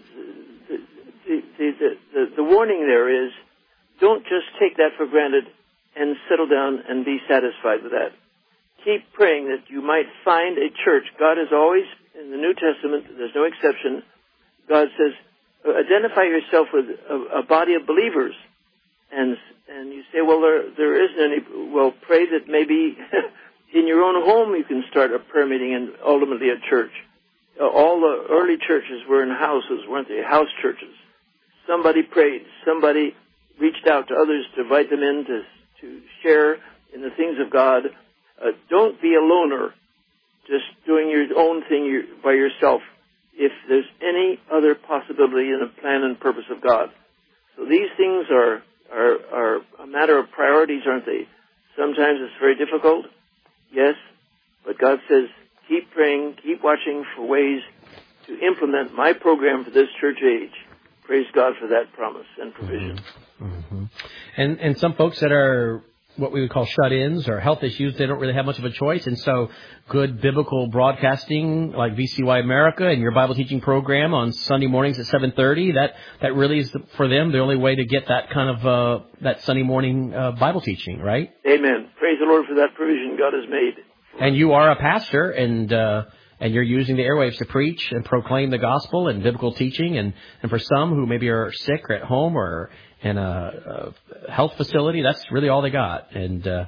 warning there is, don't just take that for granted and settle down and be satisfied with that. Keep praying that you might find a church. God is always, in the New Testament, there's no exception, God says, identify yourself with a body of believers. And you say, well, there isn't any. Well, pray that maybe in your own home you can start a prayer meeting and ultimately a church. All the early churches were in houses, weren't they? House churches. Somebody prayed. Somebody reached out to others to invite them in to share in the things of God. Don't be a loner, just doing your own thing by yourself, if there's any other possibility in the plan and purpose of God. So these things are a matter of priorities, aren't they? Sometimes it's very difficult, yes, but God says, keep praying, keep watching for ways to implement my program for this church age. Praise God for that promise and provision.
Mm-hmm. And some folks that are what we would call shut-ins or health issues, they don't really have much of a choice. And so good biblical broadcasting like VCY America and your Bible teaching program on Sunday mornings at 7:30, that really is, for them, the only way to get that kind of that Sunday morning Bible teaching, right?
Amen. Praise the Lord for that provision God has made.
And you are a pastor, and you're using the airwaves to preach and proclaim the gospel and biblical teaching. And for some who maybe are sick or at home or in a health facility, that's really all they got. And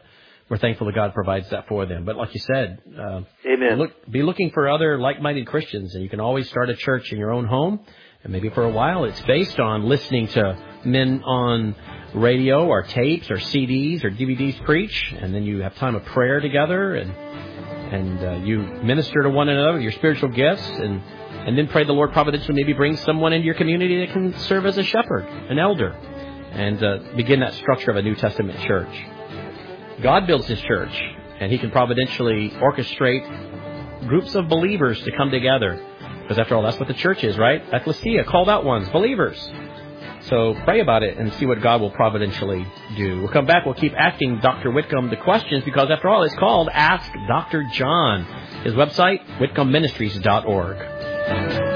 we're thankful that God provides that for them. But like you said,
Amen.
Be looking for other like-minded Christians, and you can always start a church in your own home. And maybe for a while it's based on listening to men on radio or tapes or CDs or DVDs preach, and then you have time of prayer together, and you minister to one another with your spiritual gifts, and then pray the Lord providentially maybe bring someone into your community that can serve as a shepherd, an elder, and begin that structure of a New Testament church. God builds His church, and He can providentially orchestrate groups of believers to come together. Because after all, that's what the church is, right? Ecclesia, called out ones, believers. So pray about it and see what God will providentially do. We'll come back. We'll keep asking Dr. Whitcomb the questions because, after all, it's called Ask Dr. John. His website, whitcombministries.org.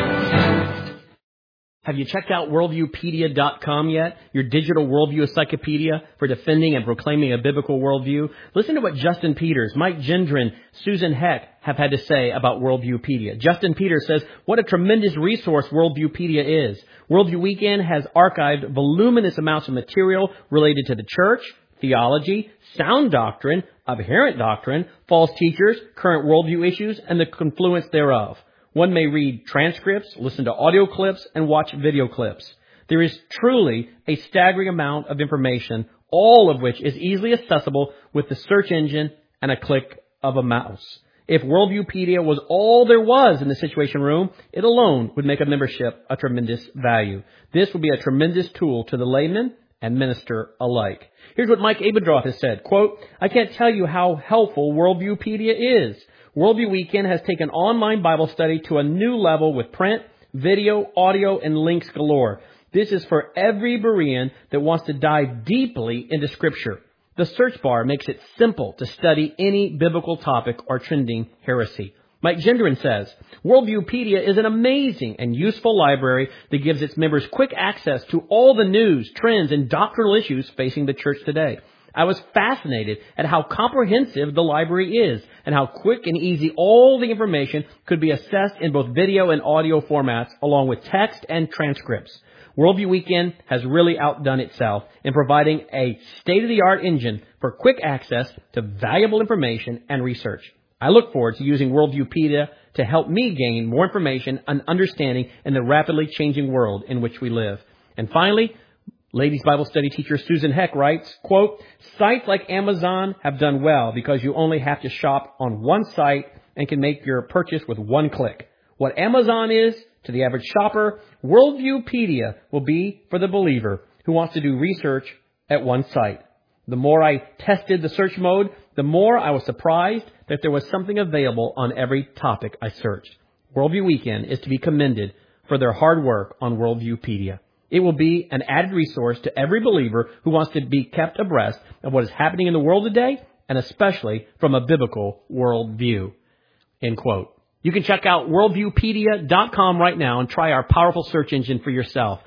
Have you checked out worldviewpedia.com yet? Your digital worldview encyclopedia for defending and proclaiming a biblical worldview? Listen to what Justin Peters, Mike Gendron, Susan Heck have had to say about Worldviewpedia. Justin Peters says, what a tremendous resource Worldviewpedia is. Worldview Weekend has archived voluminous amounts of material related to the church, theology, sound doctrine, adherent doctrine, false teachers, current worldview issues, and the confluence thereof. One may read transcripts, listen to audio clips, and watch video clips. There is truly a staggering amount of information, all of which is easily accessible with the search engine and a click of a mouse. If Worldviewpedia was all there was in the Situation Room, it alone would make a membership a tremendous value. This would be a tremendous tool to the layman and minister alike. Here's what Mike Abendroth has said, quote, I can't tell you how helpful Worldviewpedia is. Worldview Weekend has taken online Bible study to a new level with print, video, audio, and links galore. This is for every Berean that wants to dive deeply into Scripture. The search bar makes it simple to study any biblical topic or trending heresy. Mike Gendron says, Worldviewpedia is an amazing and useful library that gives its members quick access to all the news, trends, and doctrinal issues facing the church today. I was fascinated at how comprehensive the library is and how quick and easy all the information could be assessed in both video and audio formats along with text and transcripts. Worldview Weekend has really outdone itself in providing a state-of-the-art engine for quick access to valuable information and research. I look forward to using Worldviewpedia to help me gain more information and understanding in the rapidly changing world in which we live. And finally, Ladies Bible Study teacher Susan Heck writes, quote, sites like Amazon have done well because you only have to shop on one site and can make your purchase with one click. What Amazon is to the average shopper, Worldviewpedia will be for the believer who wants to do research at one site. The more I tested the search mode, the more I was surprised that there was something available on every topic I searched. Worldview Weekend is to be commended for their hard work on Worldviewpedia. It will be an added resource to every believer who wants to be kept abreast of what is happening in the world today, and especially from a biblical worldview. End quote. You can check out worldviewpedia.com right now and try our powerful search engine for yourself.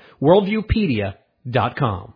Worldviewpedia.com.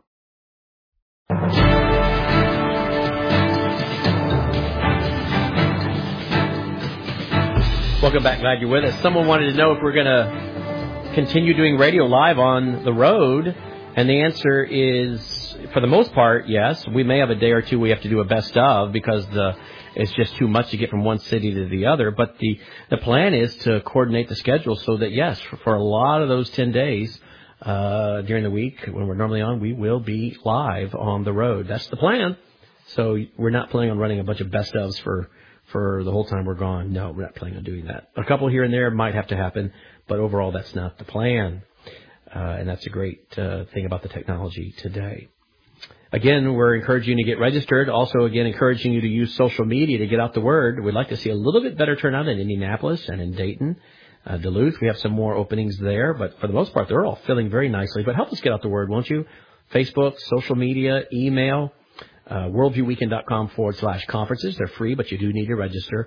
Welcome back. Glad you're with us. Someone wanted to know if we're going to continue doing radio live on the road, and the answer is, for the most part, yes. We may have a day or two we have to do a best of because it's just too much to get from one city to the other. But the plan is to coordinate the schedule so that, yes, for a lot of those 10 days during the week when we're normally on, we will be live on the road. That's the plan. So we're not planning on running a bunch of best ofs for the whole time we're gone. No, we're not planning on doing that. A couple here and there might have to happen, but overall that's not the plan. And that's a great thing about the technology today. Again, we're encouraging you to get registered. Also, again, encouraging you to use social media to get out the word. We'd like to see a little bit better turnout in Indianapolis and in Dayton. Duluth, we have some more openings there, but for the most part, they're all filling very nicely. But help us get out the word, won't you? Facebook, social media, email. worldviewweekend.com/conferences. They're free, but you do need to register.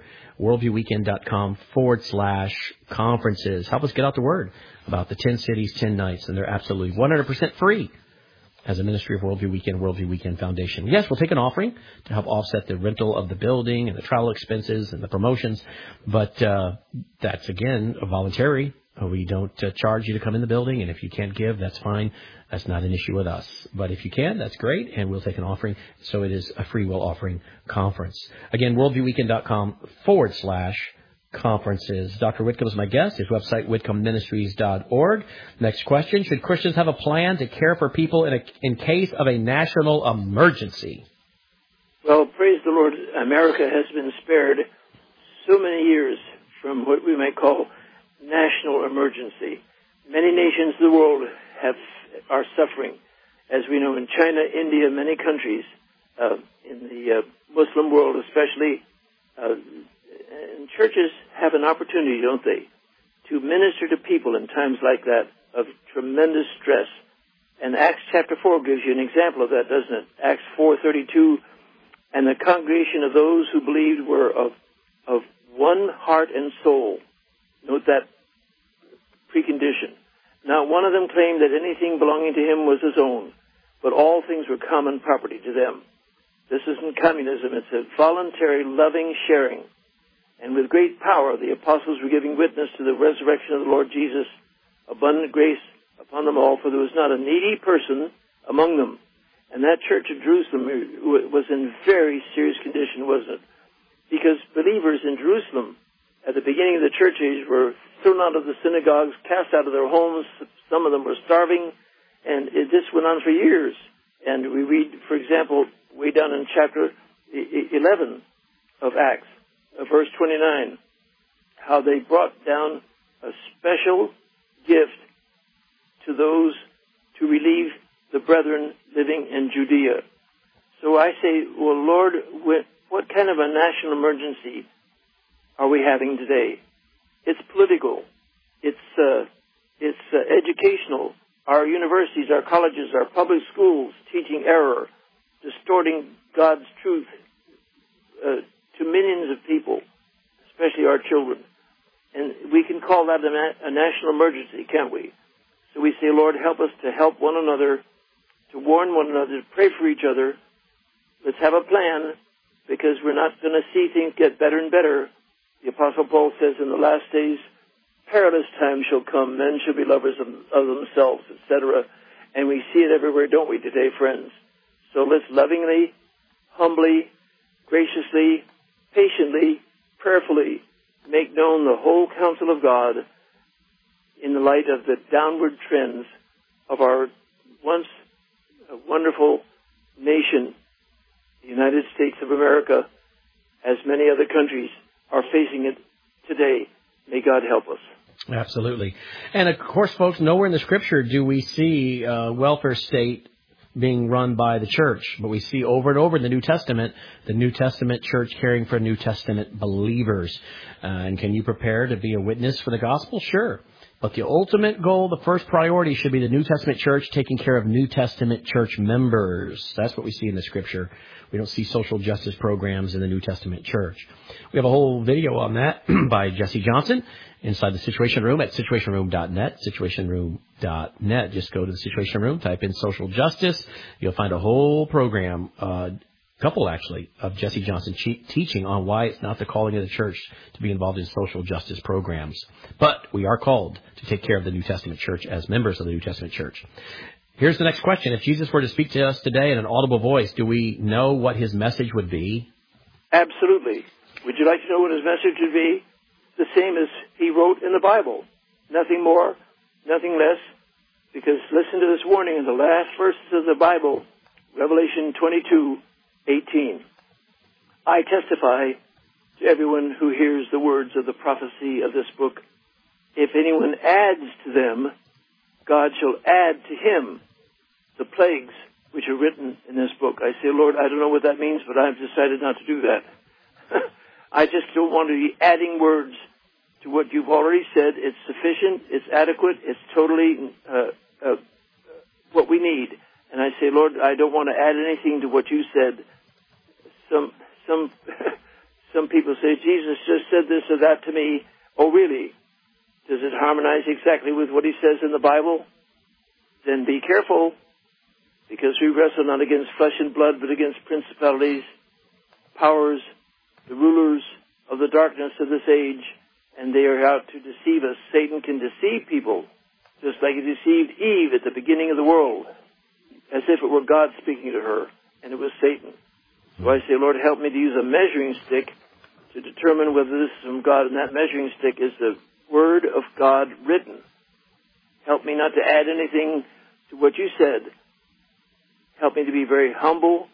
worldviewweekend.com/conferences. Help us get out the word about the 10 cities, 10 nights, and they're absolutely 100% free as a ministry of Worldview Weekend, Worldview Weekend Foundation. Yes, we'll take an offering to help offset the rental of the building and the travel expenses and the promotions, but that's, again, voluntary. We don't charge you to come in the building, and if you can't give, that's fine. That's not an issue with us. But if you can, that's great, and we'll take an offering. So it is a free will offering conference. Again, worldviewweekend.com/conferences. Dr. Whitcomb is my guest. His website, whitcombministries.org. Next question. Should Christians have a plan to care for people in case of a national emergency?
Well, praise the Lord. America has been spared so many years from what we might call national emergency. Many nations of the world are suffering. As we know, in China, India, many countries, in the Muslim world especially, and churches have an opportunity, don't they, to minister to people in times like that of tremendous stress. And Acts chapter 4 gives you an example of that, doesn't it? Acts 4:32, and the congregation of those who believed were of one heart and soul. Note that precondition. Not one of them claimed that anything belonging to him was his own, but all things were common property to them. This isn't communism. It's a voluntary, loving sharing. And with great power, the apostles were giving witness to the resurrection of the Lord Jesus, abundant grace upon them all, for there was not a needy person among them. And that church of Jerusalem was in very serious condition, wasn't it? Because believers in Jerusalem at the beginning of the church age were thrown out of the synagogues, cast out of their homes. Some of them were starving, and this went on for years. And we read, for example, way down in chapter 11 of Acts, verse 29, how they brought down a special gift to those to relieve the brethren living in Judea. So I say, well, Lord, what kind of a national emergency are we having today? It's political. It's educational. Our universities, our colleges, our public schools teaching error, distorting God's truth to millions of people, especially our children. And we can call that a national emergency, can't we? So we say, Lord, help us to help one another, to warn one another, to pray for each other. Let's have a plan, because we're not going to see things get better and better. The Apostle Paul says in the last days, perilous times shall come. Men shall be lovers of themselves, etc. And we see it everywhere, don't we, today, friends? So let's lovingly, humbly, graciously, patiently, prayerfully make known the whole counsel of God in the light of the downward trends of our once wonderful nation, the United States of America, as many other countries are facing it today. May God help us.
Absolutely. And of course, folks, nowhere in the Scripture do we see a welfare state being run by the church. But we see over and over in the New Testament church caring for New Testament believers. And can you prepare to be a witness for the gospel? Sure. But the ultimate goal, the first priority, should be the New Testament church taking care of New Testament church members. That's what we see in the Scripture. We don't see social justice programs in the New Testament church. We have a whole video on that by Jesse Johnson inside the Situation Room at situationroom.net, situationroom.net. Just go to the Situation Room, type in social justice. You'll find a whole program, couple actually, of Jesse Johnson teaching on why it's not the calling of the church to be involved in social justice programs. But we are called to take care of the New Testament church as members of the New Testament church. Here's the next question. If Jesus were to speak to us today in an audible voice, do we know what his message would be?
Absolutely. Would you like to know what his message would be? The same as he wrote in the Bible. Nothing more, nothing less. Because listen to this warning in the last verses of the Bible, Revelation 22:18. I testify to everyone who hears the words of the prophecy of this book. If anyone adds to them, God shall add to him the plagues which are written in this book. I say, Lord, I don't know what that means, but I've decided not to do that. I just don't want to be adding words to what you've already said. It's sufficient, it's adequate, it's totally what we need. And I say, Lord, I don't want to add anything to what you said. Some people say, Jesus just said this or that to me. Oh, really? Does it harmonize exactly with what he says in the Bible? Then be careful, because we wrestle not against flesh and blood, but against principalities, powers, the rulers of the darkness of this age, and they are out to deceive us. Satan can deceive people, just like he deceived Eve at the beginning of the world, as if it were God speaking to her, and it was Satan. So I say, Lord, help me to use a measuring stick to determine whether this is from God, and that measuring stick is the Word of God written. Help me not to add anything to what you said. Help me to be very humble,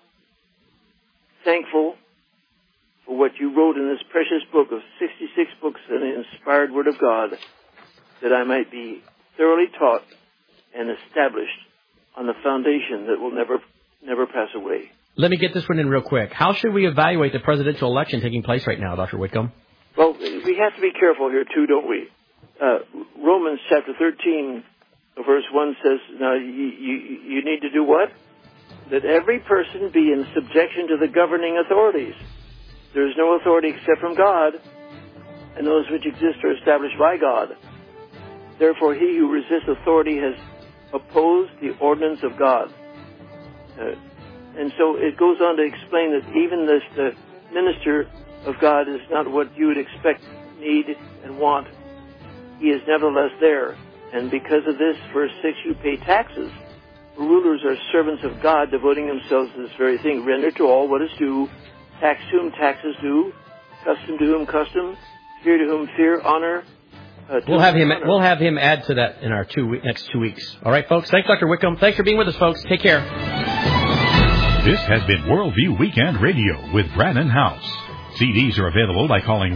thankful for what you wrote in this precious book of 66 books and the inspired Word of God, that I might be thoroughly taught and established on the foundation that will never pass away.
Let me get this one in real quick. How should we evaluate the presidential election taking place right now, Dr. Whitcomb?
Well, we have to be careful here, too, don't we? Romans chapter 13, verse 1 says, now you need to do what? That every person be in subjection to the governing authorities. There is no authority except from God, and those which exist are established by God. Therefore, he who resists authority has opposed the ordinance of God. And so it goes on to explain that even the minister of God is not what you would expect, need, and want. He is nevertheless there. And because of this, verse 6, you pay taxes. Rulers are servants of God, devoting themselves to this very thing. Render to all what is due. Tax to whom tax is due. Custom to whom custom. Fear to whom fear. Honor.
We'll have him add to that in our next 2 weeks. All right, folks. Thanks, Dr. Whitcomb. Thanks for being with us, folks. Take care.
This has been Worldview Weekend Radio with Brannon House. CDs are available by calling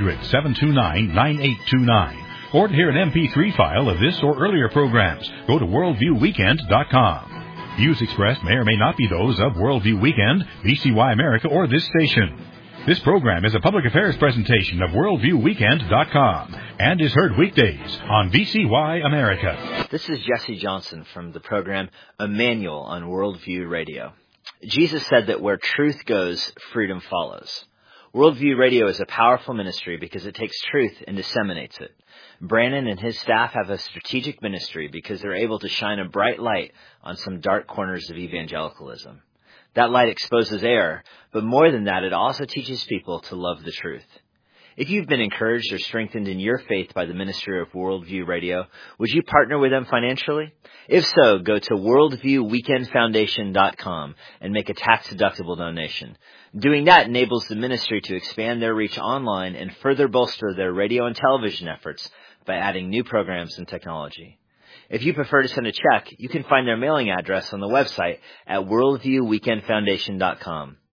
1-800-729-9829. Or to hear an MP3 file of this or earlier programs, go to worldviewweekend.com. Views expressed may or may not be those of Worldview Weekend, VCY America, or this station. This program is a public affairs presentation of worldviewweekend.com and is heard weekdays on VCY America.
This is Jesse Johnson from the program Emmanuel on Worldview Radio. Jesus said that where truth goes, freedom follows. Worldview Radio is a powerful ministry because it takes truth and disseminates it. Brannon and his staff have a strategic ministry because they're able to shine a bright light on some dark corners of evangelicalism. That light exposes error, but more than that, it also teaches people to love the truth. If you've been encouraged or strengthened in your faith by the ministry of Worldview Radio, would you partner with them financially? If so, go to worldviewweekendfoundation.com and make a tax-deductible donation. Doing that enables the ministry to expand their reach online and further bolster their radio and television efforts by adding new programs and technology. If you prefer to send a check, you can find their mailing address on the website at worldviewweekendfoundation.com.